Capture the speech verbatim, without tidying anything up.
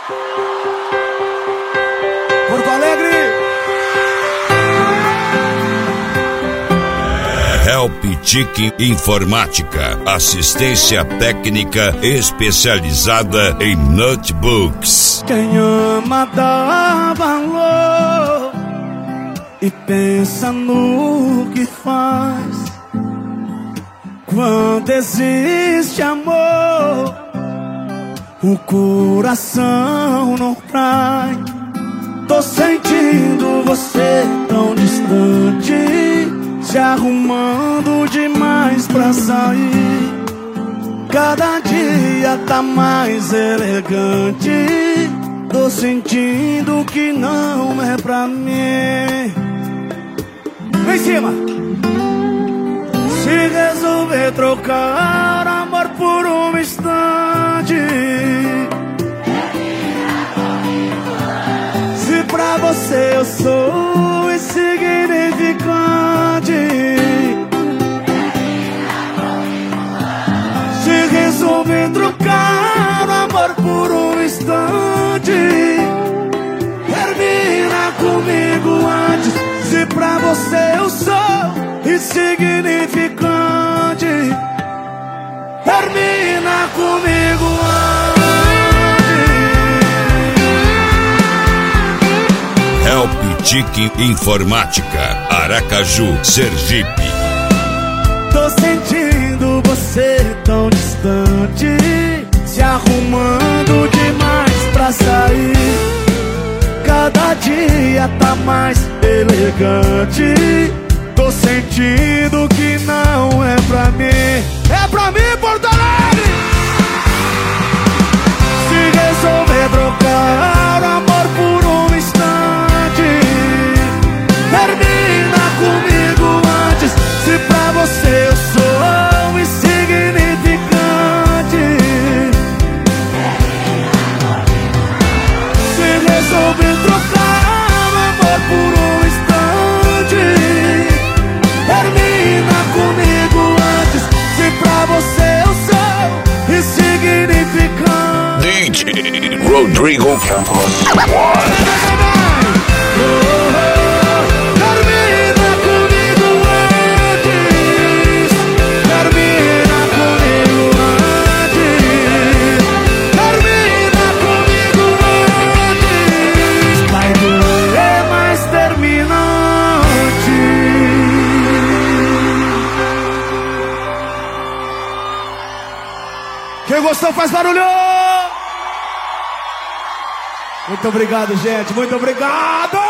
Porto Alegre. Help Tic Informática, assistência técnica especializada em notebooks. Quem ama dá valor e pensa no que faz. Quando existe amor, o coração não cai. Tô sentindo você tão distante, se arrumando demais pra sair. Cada dia tá mais elegante. Tô sentindo que não é pra mim. Vem em cima. Se resolver trocar amor por um instante, se pra você eu sou insignificante, se resolver trocar amor por um instante, termina comigo antes. Se pra você eu sou insignificante, termina comigo antes. Help Tic Informática, Aracaju, Sergipe. Tô sentindo você tão distante, se arrumando demais pra sair. Cada dia tá mais elegante. Tô sentindo que não é pra mim. É pra mim, Porto Alegre! Se resolver trocar amor por um instante, termina comigo antes. Se pra você eu sou insignificante, se resolver trocar amor por um instante, termina comigo antes. Se pra você eu sou insignificante. D J Rodrigo Campos. Termina comigo antes. Termina comigo antes. Termina comigo antes. Vai doer, mas termina antes. Quem gostou faz barulho! Muito obrigado, gente. Muito obrigado!